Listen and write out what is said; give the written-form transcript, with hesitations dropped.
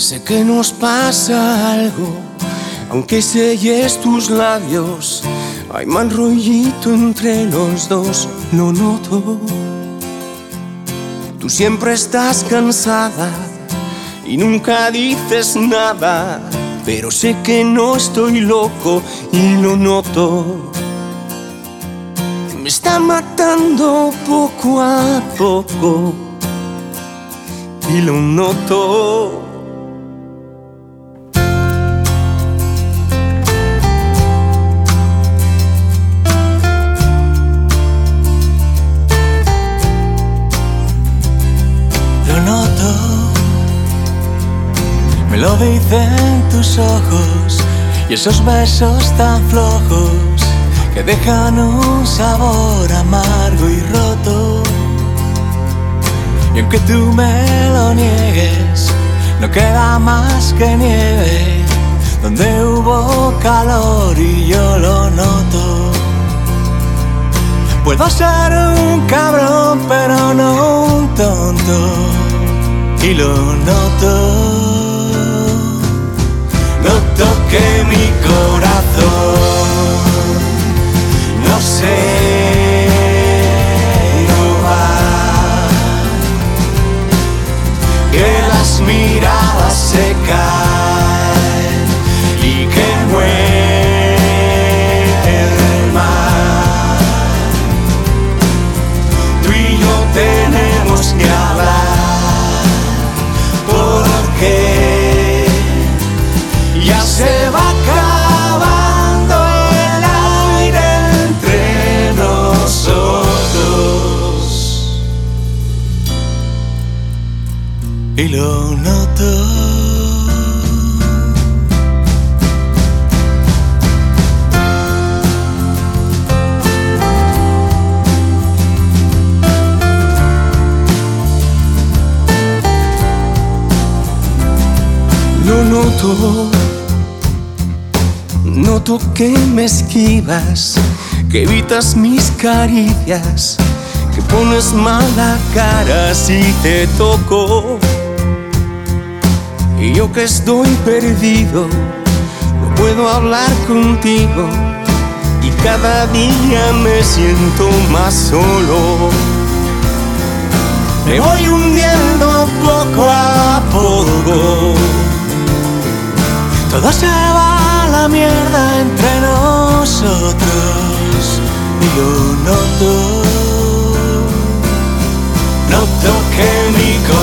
Sé que nos pasa algo, aunque selles tus labios, hay mal rollito entre los dos, lo noto. Tú siempre estás cansada y nunca dices nada, pero sé que no estoy loco y lo noto. Me está matando poco a poco y lo noto. Me lo dicen tus ojos y esos besos tan flojos que dejan un sabor amargo y roto. Y aunque tú me lo niegues, no queda más que nieve donde hubo calor y yo lo noto. Puedo ser un cabrón pero no un tonto y lo noto. Noto que mi corazón no sé, no va, que las miradas se caen y que muere el mar. Tú y yo tenemos que hablar porque ya se va acabando el aire entre nosotros y lo noto. Lo noto. Noto que me esquivas, que evitas mis caricias, que pones mala cara si te toco. Y yo que estoy perdido, no puedo hablar contigo y cada día me siento más solo. Me voy hundiendo poco a poco, todo se va a la mierda entre nosotros y lo noto. Noto que mi corazón